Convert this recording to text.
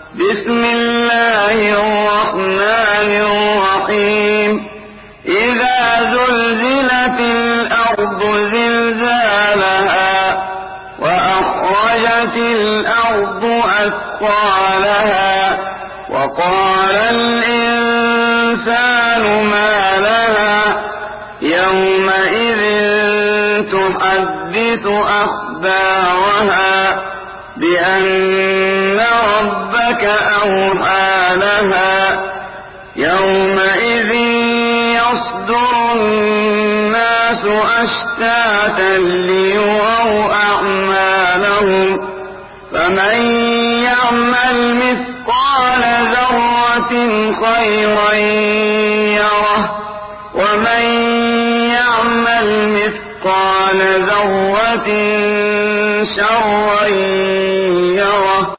بسم الله الرحمن الرحيم إذا زلزلت الأرض زلزالها وأخرجت الأرض أثقالها وقال الإنسان ما لها يومئذ تحدث أخبارها بأن ربك أوحى لها يومئذ يصدر الناس أشتاتا ليروا أعمالهم فمن يعمل مثقال ذرة خيرا يره ومن يعمل مثقال ذرة